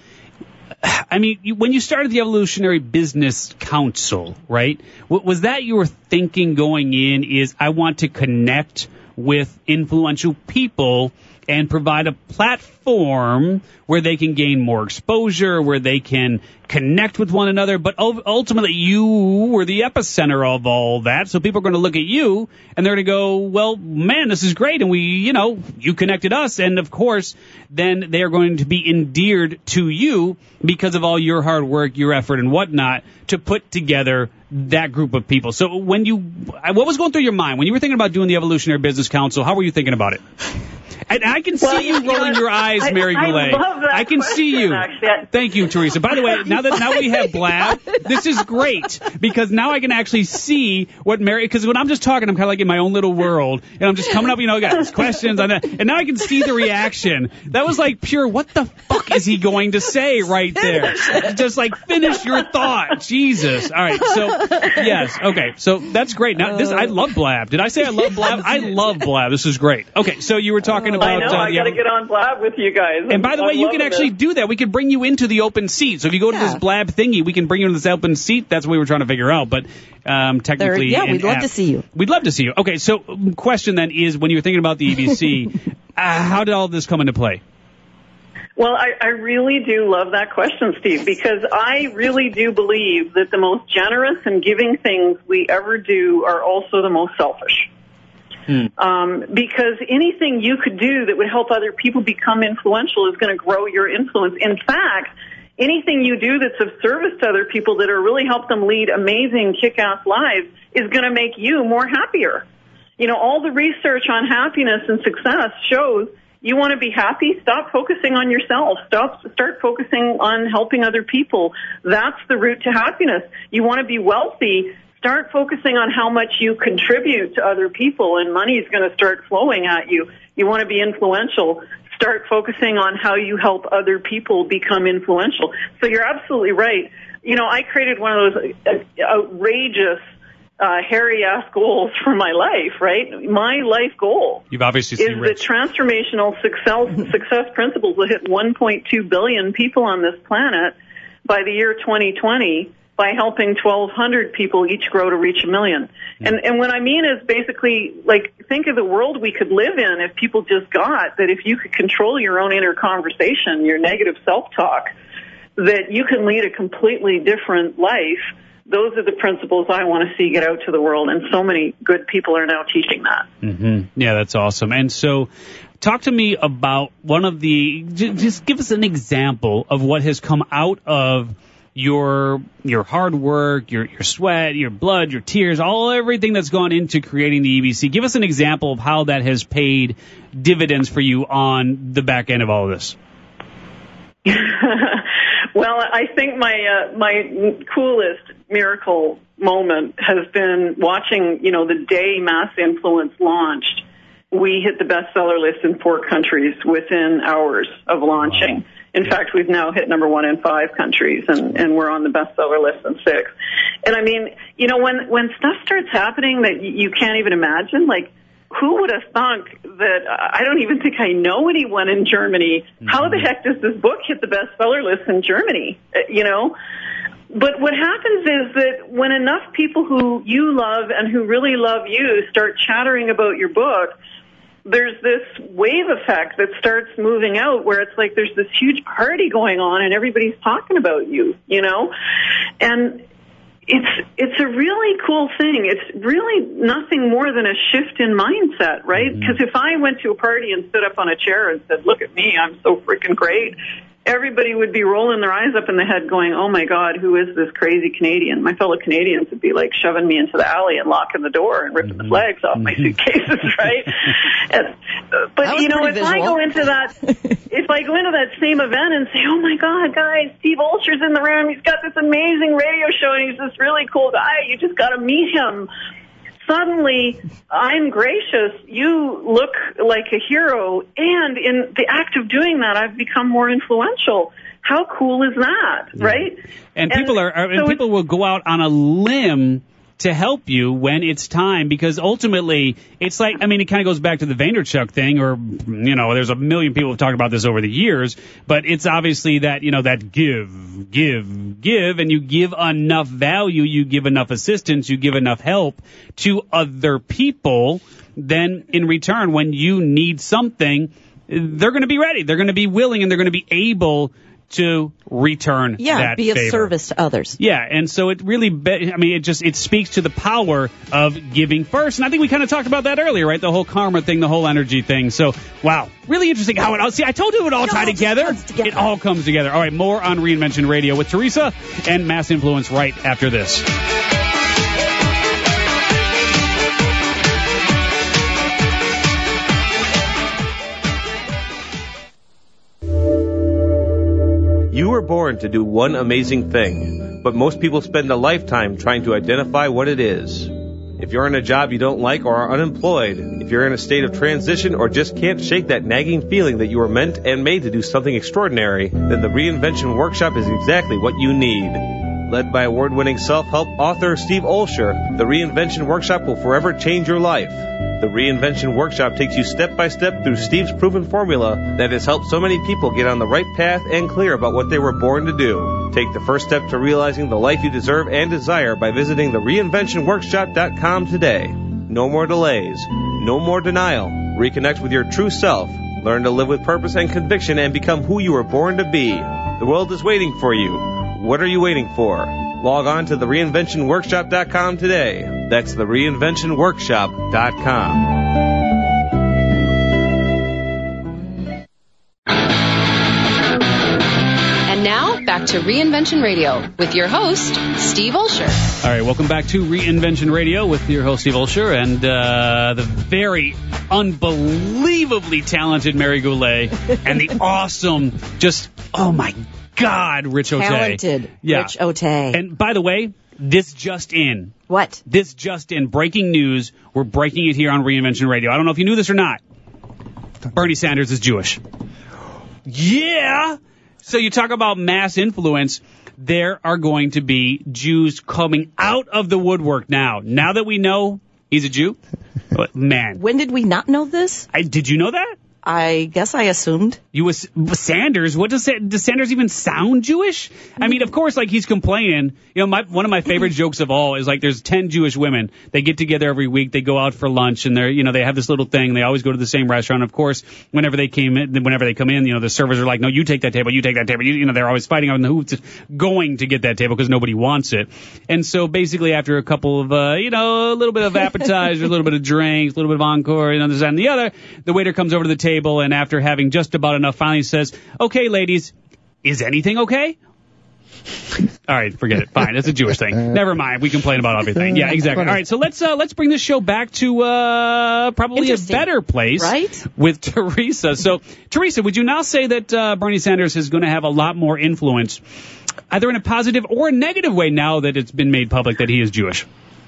S2: I mean, you, when you started the Evolutionary Business Council, right? W- was that your thinking going in? Is I want to connect with influential people and provide a platform where they can gain more exposure, where they can connect with one another. But ultimately, you were the epicenter of all that. So people are going to look at you and they're going to go, well, man, this is great. And we, you know, you connected us. And of course, then they are going to be endeared to you because of all your hard work, your effort and whatnot to put together that group of people. So when you, what was going through your mind when you were thinking about doing the Evolutionary Business Council? How were you thinking about it? And I can see
S7: Well,
S2: you
S7: you know,
S2: rolling your eyes,
S7: I-
S2: Mary
S7: I
S2: Goulet.
S7: love that
S2: I can see
S7: question,
S2: you.
S7: actually.
S2: Thank you, Teresa. By the way, now that now we have Blab, this is great because now I can actually see what Mary. Because when I'm just talking, I'm kind of like in my own little world, and I'm just coming up, you know, got these questions on that, and now I can see the reaction. That was like pure. What the fuck is he going to say right there? Just like finish your thought, Jesus. All right, so yes, okay, so that's great. Now this, I love Blab. Did I say I love Blab? I love Blab. This is great. Okay, so you were talking about.
S7: I know.
S2: uh,
S7: I
S2: the
S7: got to get on Blab with you guys.
S2: And by the
S7: I'm
S2: way, you can
S7: loving
S2: actually
S7: this.
S2: do that. We can bring you into the open seat. So if you go to
S3: Yeah.
S2: this Blab thingy, we can bring you into this open seat. That's what we were trying to figure out. But um, technically,
S3: There- yeah,
S2: an
S3: we'd love
S2: app.
S3: to see you.
S2: We'd love to see you. Okay, so um, question then is, when you were thinking about the E B C, uh, how did all this come into play?
S7: Well, I, I really do love that question, Steve, because I really do believe that the most generous and giving things we ever do are also the most selfish.
S2: Hmm.
S7: Um, because anything you could do that would help other people become influential is going to grow your influence. In fact, anything you do that's of service to other people that are really help them lead amazing, kick-ass lives is going to make you more happier. You know, all the research on happiness and success shows you want to be happy, stop focusing on yourself. Stop, start focusing on helping other people. That's the route to happiness. You want to be wealthy, start focusing on how much you contribute to other people, and money is going to start flowing at you. You want to be influential, start focusing on how you help other people become influential. So you're absolutely right. You know, I created one of those outrageous, uh, hairy-ass goals for my life, right? My life goal
S2: You've obviously
S7: is
S2: seen
S7: the
S2: Rich.
S7: transformational success, success principles will hit one point two billion people on this planet by the year twenty twenty, by helping twelve hundred people each grow to reach a million. And and what I mean is basically, like, think of the world we could live in if people just got that if you could control your own inner conversation, your negative self-talk, that you can lead a completely different life. Those are the principles I want to see get out to the world, and so many good people are now teaching that.
S2: Mm-hmm. Yeah, that's awesome. And so talk to me about one of the, just give us an example of what has come out of your your hard work, your your sweat, your blood, your tears, all everything that's gone into creating the E B C. Give us an example of how that has paid dividends for you on the back end of all of this.
S7: Well, I think my uh, my coolest miracle moment has been watching, you know, the day Mass Influence launched. We hit the bestseller list in four countries within hours of launching. Wow. In fact, we've now hit number one in five countries, and, and we're on the bestseller list in six. And I mean, you know, when, when stuff starts happening that you can't even imagine, like, who would have thunk that, I don't even think I know anyone in Germany. Mm-hmm. How the heck does this book hit the bestseller list in Germany? You know? But what happens is that when enough people who you love and who really love you start chattering about your book, there's this wave effect that starts moving out where it's like there's this huge party going on and everybody's talking about you, you know? And it's it's a really cool thing. It's really nothing more than a shift in mindset, right? Because mm-hmm. if I went to a party and stood up on a chair and said, look at me, I'm so freaking great, everybody would be rolling their eyes up in the head going, oh, my God, who is this crazy Canadian? My fellow Canadians would be, like, shoving me into the alley and locking the door and ripping mm-hmm. the flags off my suitcases, right? And, uh, but, you know, if visual. I go into that if I go into that same event and say, oh, my God, guys, Steve Olsher's in the room. He's got this amazing radio show, and he's this really cool guy. You just got to meet him. Suddenly, I'm gracious, you look like a hero, and in the act of doing that, I've become more influential. How cool is that, yeah. right?
S2: And, and people are, are so and people will go out on a limb to help you when it's time, because ultimately it's like, I mean, it kind of goes back to the Vaynerchuk thing, or, you know, there's a million people who've talked about this over the years, but it's obviously that, you know, that give, give, give, and you give enough value, you give enough assistance, you give enough help to other people, then in return, when you need something, they're going to be ready, they're going to be willing, and they're going to be able to return
S3: yeah,
S2: that
S3: be of
S2: favor.
S3: service to others.
S2: Yeah, and so it really, be, I mean, it just, it speaks to the power of giving first. And I think we kind of talked about that earlier, right? The whole karma thing, the whole energy thing. So, wow, really interesting how it all, see, I told you it all tied together. together. It all comes together. All right, more on Reinvention Radio with Teresa and Mass Influence right after this.
S9: You were born to do one amazing thing, but most people spend a lifetime trying to identify what it is. If you're in a job you don't like or are unemployed, if you're in a state of transition or just can't shake that nagging feeling that you were meant and made to do something extraordinary, then the Reinvention Workshop is exactly what you need. Led by award-winning self-help author Steve Olsher, the Reinvention Workshop will forever change your life. The Reinvention Workshop takes you step-by-step through Steve's proven formula that has helped so many people get on the right path and clear about what they were born to do. Take the first step to realizing the life you deserve and desire by visiting the reinvention workshop dot com today. No more delays. No more denial. Reconnect with your true self. Learn to live with purpose and conviction and become who you were born to be. The world is waiting for you. What are you waiting for? Log on to the reinvention workshop dot com today. That's the reinvention workshop dot com.
S6: And now, back to Reinvention Radio with your host, Steve Olsher.
S2: All right, welcome back to Reinvention Radio with your host, Steve Olsher, and uh, the very unbelievably talented Mary Goulet, and the awesome, just, oh my God, Rich Ohtay.
S3: Talented
S2: yeah.
S3: Rich Ohtay.
S2: And by the way, this just in.
S3: What?
S2: This just in. Breaking news. We're breaking it here on Reinvention Radio. I don't know if you knew this or not. Bernie Sanders is Jewish. Yeah. So you talk about mass influence. There are going to be Jews coming out of the woodwork now. Now that we know he's a Jew. Man.
S3: When did we not know this?
S2: I, did you know that?
S3: I guess I assumed.
S2: You was Sanders? What does does Sanders even sound Jewish? I mean, of course, like he's complaining. You know, my one of my favorite jokes of all is like there's ten Jewish women. They get together every week. They go out for lunch, and they're you know they have this little thing. They always go to the same restaurant. Of course, whenever they came in, whenever they come in, you know the servers are like, no, you take that table, you take that table. You, you know they're always fighting on who's going to get that table because nobody wants it. And so basically, after a couple of uh, you know a little bit of appetizer, a little bit of drinks, a little bit of encore, you know this and the other, the waiter comes over to the table. And after having just about enough, finally says, okay, ladies, is anything okay? All right, forget it. Fine, it's a Jewish thing. Never mind. We complain about everything. Yeah, exactly. All right, so let's uh, let's bring this show back to uh, probably a better place,
S3: right?
S2: With Teresa. So, Teresa, would you now say that uh, Bernie Sanders is going to have a lot more influence, either in a positive or a negative way, now that it's been made public that he is Jewish?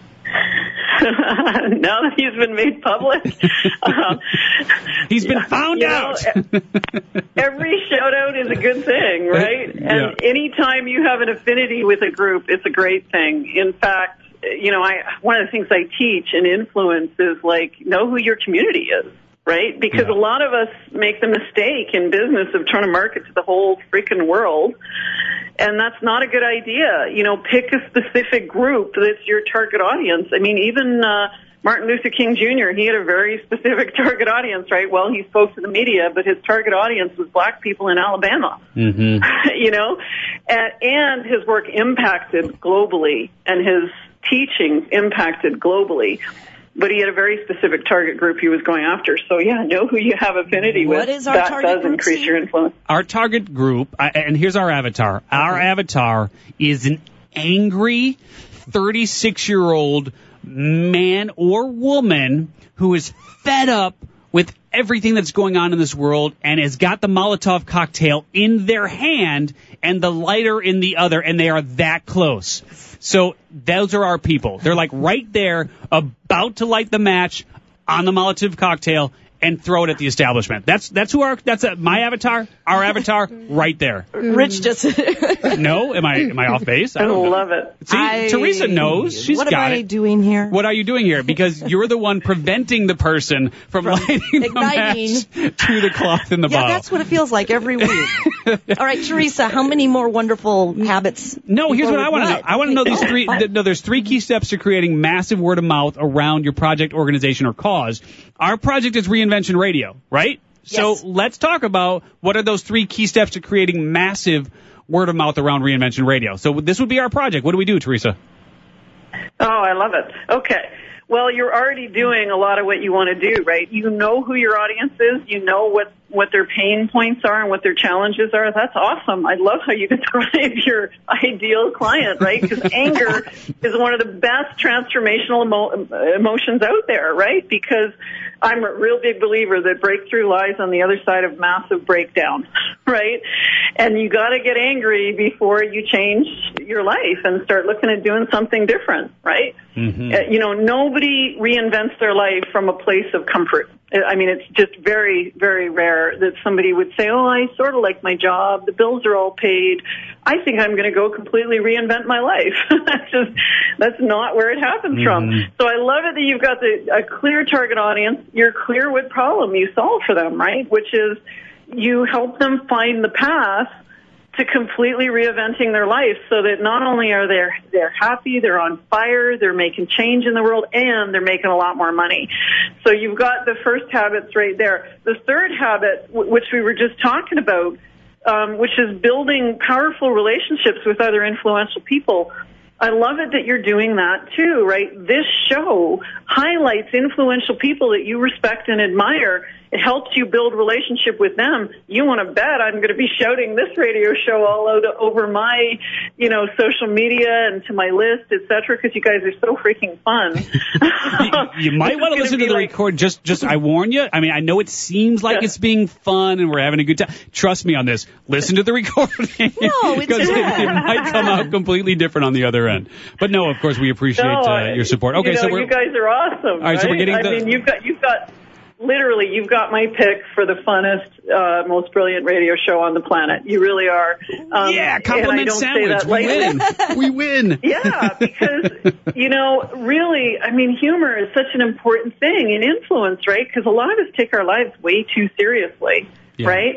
S7: Now that he's been made public, um,
S2: he's been found
S7: you
S2: out.
S7: Know, every shout out is a good thing, right? And
S2: yeah.
S7: Anytime you have an affinity with a group, it's a great thing. In fact, you know, I one of the things I teach in influence is like know who your community is, right? Because
S2: yeah.
S7: a lot of us make the mistake in business of trying to market to the whole freaking world. And that's not a good idea. You know, pick a specific group that's your target audience. I mean, even uh, Martin Luther King Junior, he had a very specific target audience, right? Well, he spoke to the media, but his target audience was black people in Alabama.
S2: Mm-hmm.
S7: You know, and, and his work impacted globally, and his teachings impacted globally. But he had a very specific target group he was going after. So, yeah, know who you have affinity
S3: what
S7: with.
S3: Is our
S7: that
S3: target
S7: does
S3: group,
S7: increase
S3: Steve?
S7: your influence.
S2: Our target group, uh, and here's our avatar. Okay. Our avatar is an angry thirty-six-year-old man or woman who is fed up with everything that's going on in this world and has got the Molotov cocktail in their hand and the lighter in the other, and they are that close. So those are our people. They're like right there, about to light the match on the Molotov cocktail and throw it at the establishment. That's that's who our that's a, my avatar, our avatar, right there.
S3: Rich just
S2: no, am I am I off base? I
S7: I
S2: don't know.
S7: love it.
S2: See,
S3: I,
S2: Teresa knows. She's
S3: what
S2: got
S3: am I
S2: it.
S3: doing here?
S2: What are you doing here? Because you're the one preventing the person from, from lighting
S3: igniting.
S2: the match to the cloth in the
S3: yeah,
S2: bottle.
S3: that's what it feels like every week. All right, Teresa, how many more wonderful habits?
S2: No, here's what I want to know. I want to know these
S3: Oh,
S2: three. Th- no, there's three key steps to creating massive word of mouth around your project, organization, or cause. Our project is Reinvention Radio, right?
S3: Yes.
S2: So let's talk about what are those three key steps to creating massive word of mouth around Reinvention Radio. So this would be our project. What do we do, Teresa?
S7: Oh, I love it. Okay. Well, you're already doing a lot of what you want to do, right? You know who your audience is. You know what, what their pain points are and what their challenges are. That's awesome. I love how you describe your ideal client, right? Because anger is one of the best transformational emo- emotions out there, right? Because I'm a real big believer that breakthrough lies on the other side of massive breakdown, right? And you got to get angry before you change your life and start looking at doing something different, right?
S2: Mm-hmm.
S7: Uh, you know, nobody reinvents their life from a place of comfort. I mean, it's just very, very rare that somebody would say, oh, I sort of like my job. The bills are all paid. I think I'm going to go completely reinvent my life. That's just, that's not where it happens
S2: Mm-hmm.
S7: from. So I love it that you've got the, a clear target audience. You're clear what problem you solve for them, right? Which is you help them find the path to completely reinventing their life so that not only are they they're happy, they're on fire, they're making change in the world, and they're making a lot more money. So you've got the first habits right there. The third habit, w- which we were just talking about, um, which is building powerful relationships with other influential people. I love it that you're doing that too, right? This show highlights influential people that you respect and admire. It helps you build relationship with them. You want to bet I'm going to be shouting this radio show all out over my, you know, social media and to my list, et cetera, because you guys are so freaking fun.
S2: you, you might want to listen to the like, record. Just, just, I warn you. I mean, I know it seems like yeah. it's being fun and we're having a good time. Trust me on this. Listen to the recording.
S3: No,
S2: because it, it might come out completely different on the other end. But no, of course, we appreciate
S7: no,
S2: uh, your support. Okay,
S7: you know,
S2: so we're,
S7: you guys are awesome.
S2: All right,
S7: right?
S2: so we're getting.
S7: I
S2: the,
S7: mean, you've got you've got. literally, you've got my pick for the funnest, uh, most brilliant radio show on the planet. You really are. Um,
S2: yeah, compliment sandwich. We win. We win.
S7: Yeah, because, you know, really, I mean, humor is such an important thing in influence, right? Because a lot of us take our lives way too seriously, yeah. right?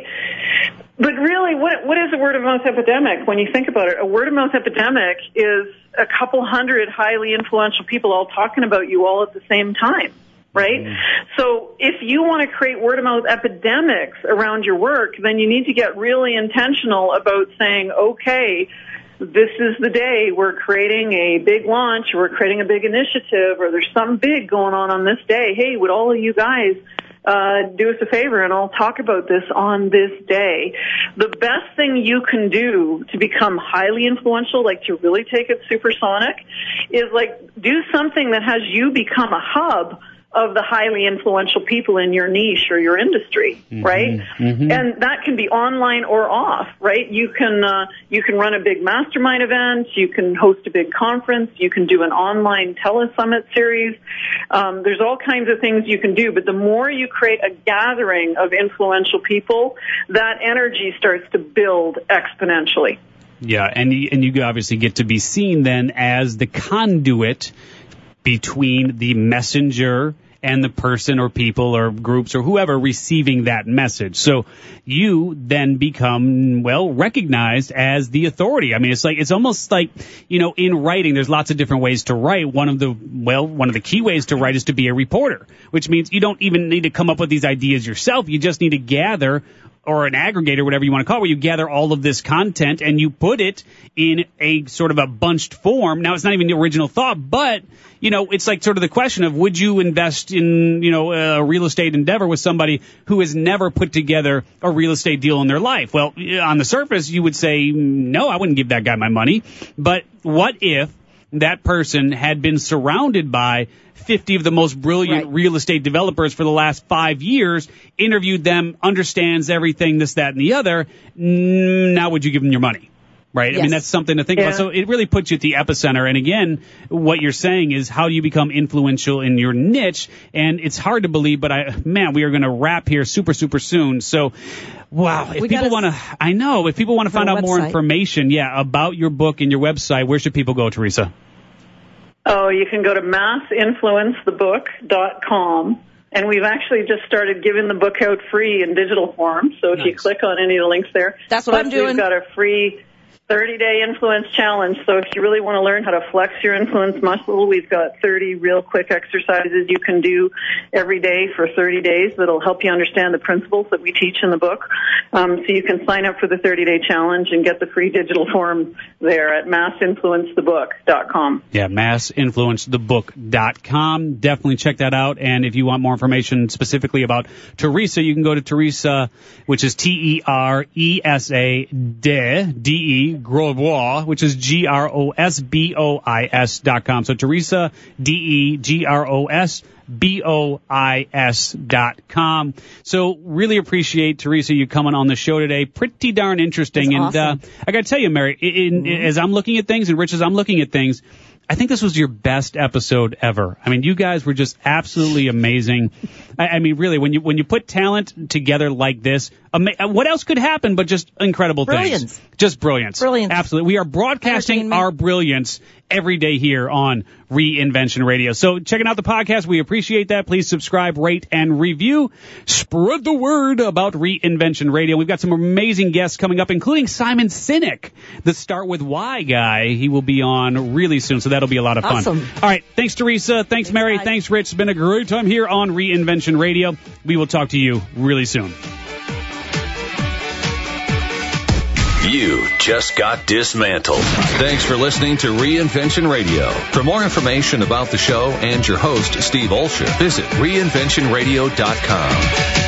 S7: But really, what what is a word-of-mouth epidemic? When you think about it, a word-of-mouth epidemic is a couple hundred highly influential people all talking about you all at the same time. Right? Mm-hmm. So if you want to create word-of-mouth epidemics around your work, then you need to get really intentional about saying, okay, this is the day we're creating a big launch, or we're creating a big initiative, or there's something big going on on this day. Hey, would all of you guys uh, do us a favor and I'll talk about this on this day. The best thing you can do to become highly influential, like to really take it supersonic, is like do something that has you become a hub of the highly influential people in your niche or your industry, mm-hmm, right? Mm-hmm. And that can be online or off, right? You can uh, you can run a big mastermind event, you can host a big conference, you can do an online telesummit series. Um, there's all kinds of things you can do, but the more you create a gathering of influential people, that energy starts to build exponentially.
S2: Yeah, and you, and you obviously get to be seen then as the conduit between the messenger and the person or people or groups or whoever receiving that message. So you then become, well, recognized as the authority. I mean, it's like, it's almost like, you know, in writing, there's lots of different ways to write. One of the, well, one of the key ways to write is to be a reporter, which means you don't even need to come up with these ideas yourself. You just need to gather, or an aggregator, whatever you want to call it, where you gather all of this content and you put it in a sort of a bunched form. Now, it's not even the original thought, but, you know, it's like sort of the question of, would you invest in, you know, a real estate endeavor with somebody who has never put together a real estate deal in their life? Well, on the surface, you would say, no, I wouldn't give that guy my money. But what if that person had been surrounded by fifty of the most brilliant right. real estate developers for the last five years, interviewed them, understands everything, this, that, and the other? Now would you give them your money? Right? Yes. I mean, that's something to think yeah. about. So it really puts you at the epicenter. And again, what you're saying is, how do you become influential in your niche? And it's hard to believe, but I, man, we are going to wrap here super, super soon. So, wow. If
S3: we
S2: people want to, I know, if people want to find out
S3: website.
S2: more information, yeah, about your book and your website, where should people go, Teresa?
S7: Oh, you can go to mass influence the book dot com. And we've actually just started giving the book out free in digital form. So if nice. you click on any of the links there.
S3: That's what
S7: Plus,
S3: I'm doing.
S7: We've got a free thirty-day influence challenge. So if you really want to learn how to flex your influence muscle, we've got thirty real quick exercises you can do every day for thirty days that'll help you understand the principles that we teach in the book. Um, so you can sign up for the thirty-day challenge and get the free digital form there at mass influence the book dot com.
S2: Yeah, mass influence the book dot com. Definitely check that out. And if you want more information specifically about Teresa, you can go to Teresa, which is T E R E S A D E Grosbois, which is G R O S B O I S dot com. So Teresa, D E G R O S B O I S dot com. So really appreciate, Teresa, you coming on the show today. Pretty darn interesting.
S3: That's
S2: and
S3: awesome.
S2: uh, I got to tell you, Mary, in,
S3: Mm-hmm.
S2: as I'm looking at things, and Rich, as I'm looking at things, I think this was your best episode ever. I mean, you guys were just absolutely amazing. I, I mean, really, when you when you put talent together like this, ama- what else could happen but just incredible
S3: Brilliance.
S2: things? Just brilliance.
S3: Brilliance.
S2: Absolutely. We are broadcasting our brilliance every day here on Reinvention Radio. So checking out the podcast, we appreciate that. Please subscribe, rate, and review. Spread the word about Reinvention Radio. We've got some amazing guests coming up, including Simon Sinek, the Start With Why guy. He will be on really soon, so that'll be a lot of fun.
S3: Awesome.
S2: All right. Thanks, Teresa. Thanks,
S3: Thanks
S2: Mary.
S3: guys.
S2: Thanks, Rich. It's been a great time here on Reinvention Radio. We will talk to you really soon.
S1: You just got dismantled. Thanks for listening to Reinvention Radio. For more information about the show and your host, Steve Olsher, visit reinvention radio dot com.